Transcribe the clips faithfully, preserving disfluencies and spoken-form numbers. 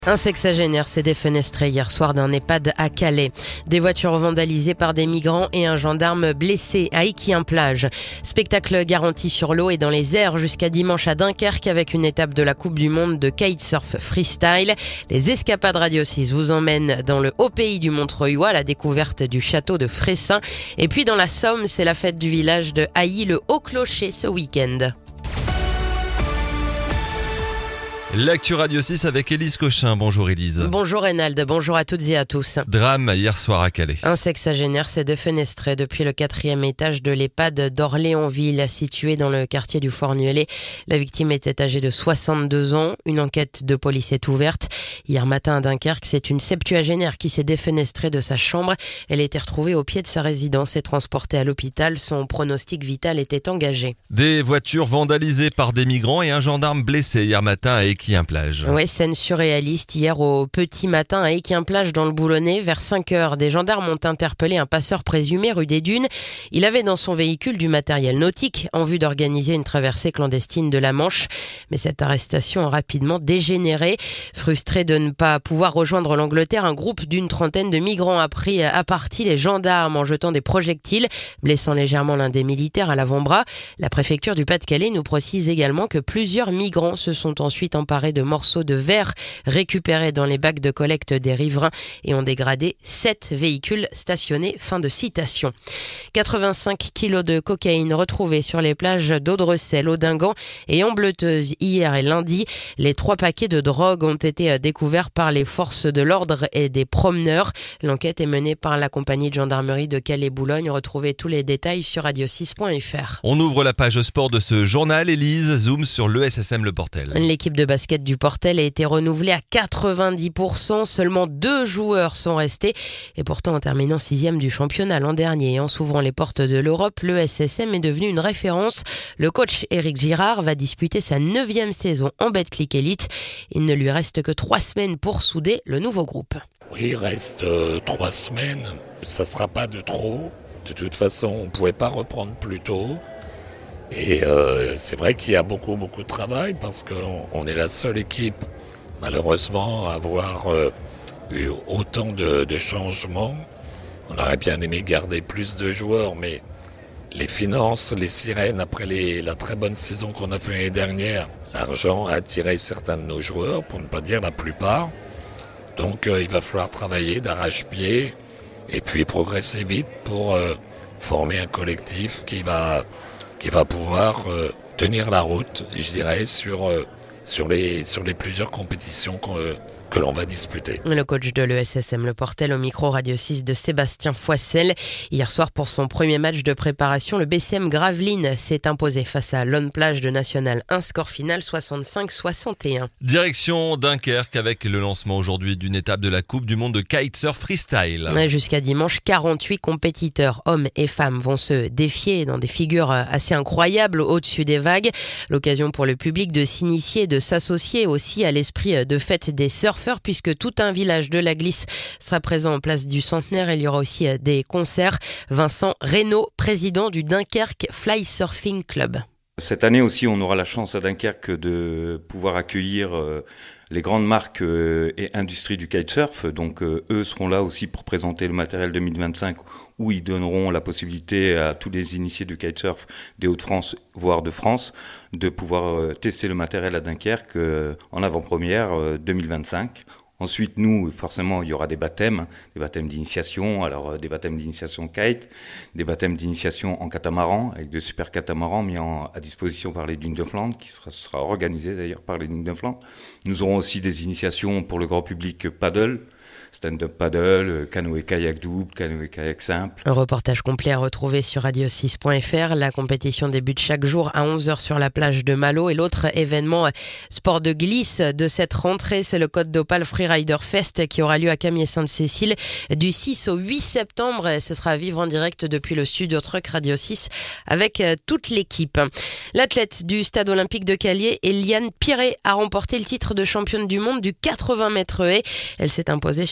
Un sexagénaire s'est défenestré hier soir d'un EHPAD à Calais. Des voitures vandalisées par des migrants et un gendarme blessé à Équien-Plage. Spectacle garanti sur l'eau et dans les airs jusqu'à dimanche à Dunkerque avec une étape de la Coupe du Monde de kitesurf freestyle. Les escapades Radio six vous emmènent dans le haut pays du Montreuil à la découverte du château de Fressin. Et puis dans la Somme, c'est la fête du village de Hailly, le Haut-Clocher ce week-end. L'actu Radio six avec Élise Cochin. Bonjour Élise. Bonjour Reynald, bonjour à toutes et à tous. Drame hier soir à Calais. Un sexagénaire s'est défenestré depuis le quatrième étage de l'EHPAD d'Orléansville, situé dans le quartier du Fornuelé. La victime était âgée de soixante-deux ans. Une enquête de police est ouverte. Hier matin à Dunkerque, c'est une septuagénaire qui s'est défenestrée de sa chambre. Elle a été retrouvée au pied de sa résidence et transportée à l'hôpital. Son pronostic vital était engagé. Des voitures vandalisées par des migrants et un gendarme blessé hier matin à Équien-Plage. Ouais, scène surréaliste hier au petit matin à Équien-Plage dans le Boulonnais. Vers cinq heures, des gendarmes ont interpellé un passeur présumé rue des Dunes. Il avait dans son véhicule du matériel nautique en vue d'organiser une traversée clandestine de la Manche. Mais cette arrestation a rapidement dégénéré. Frustré de ne pas pouvoir rejoindre l'Angleterre, un groupe d'une trentaine de migrants a pris à partie les gendarmes en jetant des projectiles, blessant légèrement l'un des militaires à l'avant-bras. La préfecture du Pas-de-Calais nous précise également que plusieurs migrants se sont ensuite emparés de morceaux de verre récupérés dans les bacs de collecte des riverains et ont dégradé sept véhicules stationnés. Fin de citation. quatre-vingt-cinq kilos de cocaïne retrouvés sur les plages d'Audrecel, Audingan et Ambleteuse hier et lundi. Les trois paquets de drogue ont été découverts par les forces de l'ordre et des promeneurs. L'enquête est menée par la compagnie de gendarmerie de Calais-Boulogne. Retrouvez tous les détails sur radio six point f r. On ouvre la page sport de ce journal. Élise zoom sur l'E S S M Le Portel. L'équipe de basket du Portel a été renouvelée à quatre-vingt-dix pour cent. Seulement deux joueurs sont restés. Et pourtant, en terminant sixième du championnat l'an dernier et en s'ouvrant les portes de l'Europe, l'E S S M est devenu une référence. Le coach Éric Girard va disputer sa neuvième saison en Betclic Elite. Il ne lui reste que trois semaines pour souder le nouveau groupe. Oui, il reste euh, trois semaines. Ça ne sera pas de trop. De toute façon, on ne pouvait pas reprendre plus tôt. Et euh, c'est vrai qu'il y a beaucoup, beaucoup de travail parce qu'on on est la seule équipe, malheureusement, à avoir euh, eu autant de, de changements. On aurait bien aimé garder plus de joueurs, mais les finances, les sirènes, après les, la très bonne saison qu'on a fait l'année dernière, l'argent a attiré certains de nos joueurs, pour ne pas dire la plupart. Donc euh, il va falloir travailler d'arrache-pied et puis progresser vite pour euh, former un collectif qui va... qui va pouvoir euh, tenir la route, je dirais, sur, euh, sur, les, sur les plusieurs compétitions qu'on, euh, que l'on va disputer. Le coach de l'E S S M Le Portel au micro Radio six de Sébastien Foissel. Hier soir, pour son premier match de préparation, le B C M Gravelines s'est imposé face à Lone Plage de National un, score final soixante-cinq à soixante et un. Direction Dunkerque avec le lancement aujourd'hui d'une étape de la Coupe du Monde de kitesurf freestyle. Jusqu'à dimanche, quarante-huit compétiteurs, hommes et femmes, vont se défier dans des figures assez incroyables au-dessus des vagues. L'occasion pour le public de s'initier, de s'associer aussi à l'esprit de fête des surfeurs, puisque tout un village de la glisse sera présent en place du Centenaire. Il y aura aussi des concerts. Vincent Reynaud, président du Dunkerque Fly Surfing Club. Cette année aussi, on aura la chance à Dunkerque de pouvoir accueillir euh, les grandes marques euh, et industries du kitesurf. Donc euh, eux seront là aussi pour présenter le matériel deux mille vingt-cinq, où ils donneront la possibilité à tous les initiés du kitesurf des Hauts-de-France, voire de France, de pouvoir euh, tester le matériel à Dunkerque euh, en avant-première euh, deux mille vingt-cinq. Ensuite, nous, forcément, il y aura des baptêmes, des baptêmes d'initiation, alors des baptêmes d'initiation kite, des baptêmes d'initiation en catamaran, avec de super catamarans mis en, à disposition par les Dunes de Flandre, qui sera, sera organisé d'ailleurs par les Dunes de Flandre. Nous aurons aussi des initiations pour le grand public paddle, stand-up paddle, canoë-kayak double, canoë-kayak simple. Un reportage complet à retrouver sur radio six point f r. La compétition débute chaque jour à onze heures sur la plage de Malo. Et l'autre événement sport de glisse de cette rentrée, c'est le Côte d'Opale Freerider Fest qui aura lieu à Camier-Sainte-Cécile du six au huit septembre. Ce sera à vivre en direct depuis le Studio Truck Radio six avec toute l'équipe. L'athlète du Stade Olympique de Calais, Eliane Piré, a remporté le titre de championne du monde du quatre-vingts mètres haies. Elle s'est imposée chez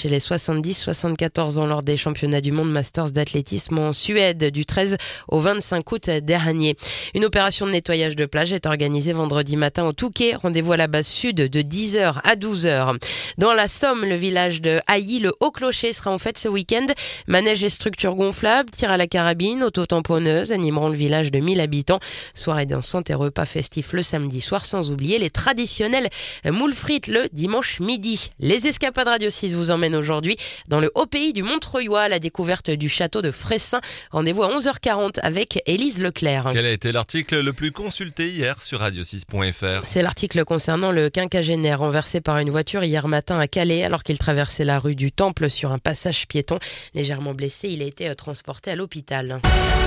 chez les soixante-dix soixante-quatorze ans lors des championnats du monde Masters d'athlétisme en Suède du treize au vingt-cinq août dernier. Une opération de nettoyage de plage est organisée vendredi matin au Touquet. Rendez-vous à la base sud de dix heures à douze heures. Dans la Somme, le village de Hailly, le Haut-Clocher sera en fête ce week-end. Manège et structures gonflables, tir à la carabine, auto-tamponneuse animeront le village de mille habitants. Soirée dansante et repas festifs le samedi soir, sans oublier les traditionnels moules frites le dimanche midi. Les Escapades Radio six vous emmènent aujourd'hui dans le haut pays du Montreuilois à la découverte du château de Fressin. Rendez-vous à onze heures quarante avec Élise Leclerc. Quel a été l'article le plus consulté hier sur radio six point f r? C'est l'article concernant le quinquagénaire renversé par une voiture hier matin à Calais alors qu'il traversait la rue du Temple sur un passage piéton. Légèrement blessé, il a été transporté à l'hôpital.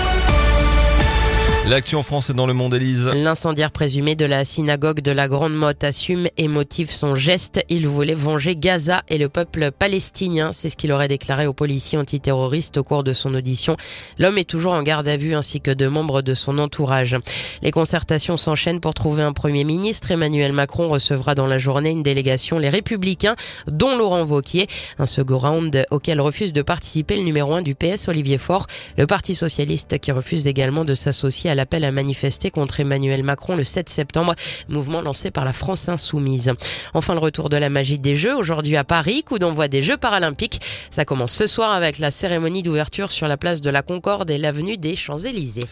L'actu en France et dans le monde, Élise. L'incendiaire présumé de la synagogue de la Grande Motte assume et motive son geste. Il voulait venger Gaza et le peuple palestinien. C'est ce qu'il aurait déclaré aux policiers antiterroristes au cours de son audition. L'homme est toujours en garde à vue ainsi que deux membres de son entourage. Les concertations s'enchaînent pour trouver un Premier ministre. Emmanuel Macron recevra dans la journée une délégation Les Républicains, dont Laurent Wauquiez. Un second round auquel refuse de participer le numéro un du P S, Olivier Faure. Le Parti socialiste qui refuse également de s'associer à l'appel à manifester contre Emmanuel Macron le sept septembre, mouvement lancé par la France Insoumise. Enfin, le retour de la magie des Jeux, aujourd'hui à Paris, coup d'envoi des Jeux paralympiques. Ça commence ce soir avec la cérémonie d'ouverture sur la place de la Concorde et l'avenue des Champs-Élysées.